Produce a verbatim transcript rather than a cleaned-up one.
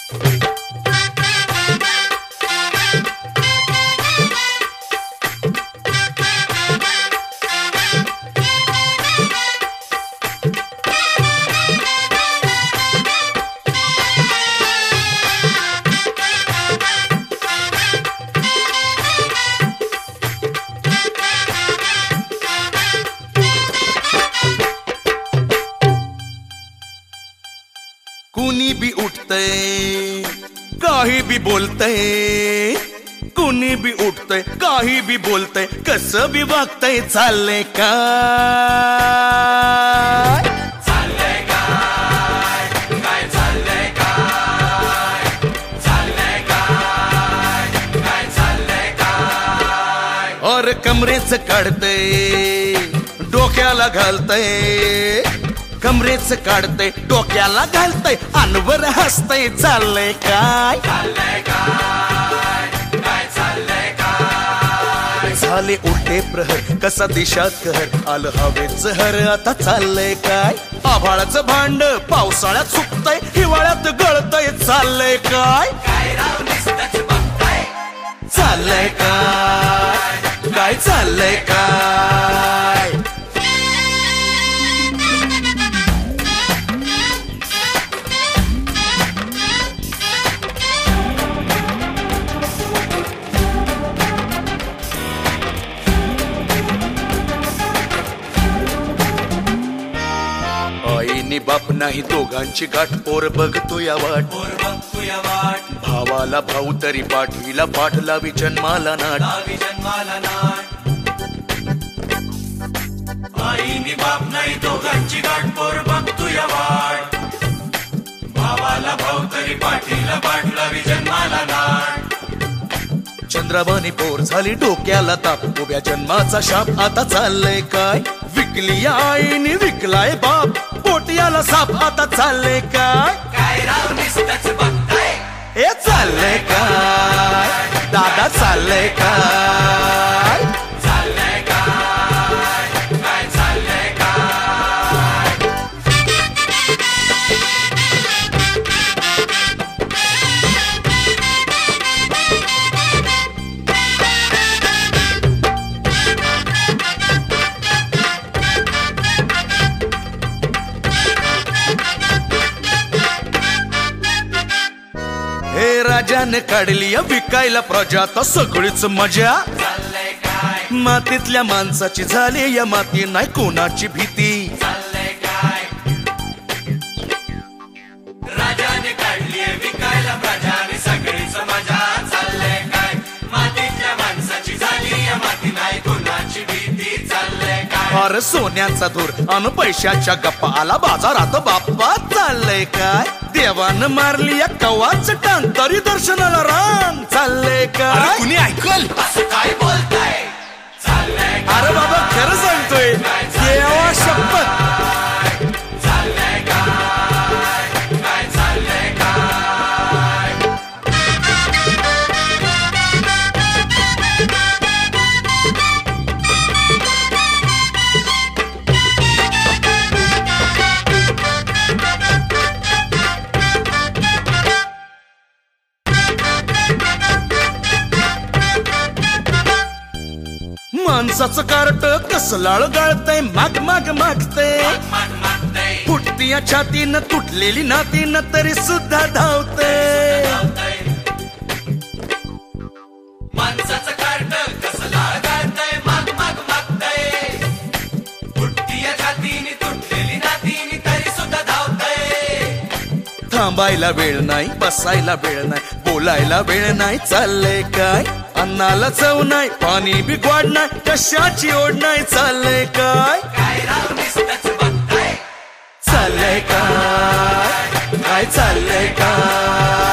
कुणी भी उठतय काही भी बोलतय, कुणी भी उठतय काही भी बोलतय, कसं भी वागतय, चाललंय काय चाललंय काय काय चाललंय काय चाललंय काय काय चाललंय काय और कमरेच काढतय डोक्याला घालतय, कमरेच काढतय डोक्याला घालतय, अनवर हसतय, चाललंय काय चाललंय काय काय चाललंय काय झाले उलटे प्रहर, कसा दिशात कहर, आलं हवेच हर, आता चाललंय काय आभाळाचं भांड पावसाळ्यात सुकतय, हिवाळ्यात गळतय, चाललंय काय काय राव नुसतंच बघताय, चाललंय काय काय चाललंय काय आईनी बाप नाही दोघांची गाठ, पोर बघतो या वाट, पोर बघतो या वाट, भावाला भाऊ तरी पाठीला पाठ, लावी जन्माला नाट, लावी जन्माला नाट, आईनी बाप नाही दोघांची गाठ, पोर बघतो या वाट, भावाला भाऊ तरी पाठीला पाठ, लावी जन्माला नाट, चंद्राबानी पोर झाली डोक्याला ताप, उभ्या जन्माचा शाप, आता चाललंय काय विकली आईनी विकलाय बाप, पोटियाला साप, आता चाललंय काय काय राव नुसतंच बघताय, हे चाललंय काय दादा चाललंय काय चाललंय काय काय चाललंय काय हे राजाने काढली विकायला प्रजा, तर सगळीच मजा, चाललंय काय मातीतल्या माणसाची झाली या माती, नाही कोणाची भीती, चाललंय काय राजाने काढलीये विकायला प्रजाने सगळीच मजा, चाललंय काय मातीतल्या माणसाची झाली या माती, नाही कोणाची भीती, चाललंय काय अरे सोन्याचा धूर अन पैशाच्या गप्पा, आला बाजारात बाप्पा, चाललंय काय देवानं मारली या कवाच टांग, तरी दर्शनाला रांग, चाललंय काय कुणी ऐकल असं काय बोलताय, चाललंय अरे बाबा खरं सांगतोय देवा शपथ, चाललंय काय काय चाललंय काय माणसाचं कार्ट कसलाळ गाळतय, माग माग मागतय, माग मागतय, फुटती या छातीनं तुटलेली नातीनं, तरी सुद्धा धावतय, धावतय, माणसाचं कार्ट कसला गाळतय, माग माग मागतय, फुटती या छातीने तुटलेली नातीने, तरी सुद्धा धावतय, थांबायला वेळ नाही, बसायला वेळ नाही, बोलायला वेळ नाही, चाललंय काय अन्नाला चव नाही, पाणी बी गोड नाही, कशाची ओढ नाही, चाललंय काय काय राव नुसतंच बघताय, चाललंय काय काय चाललंय काय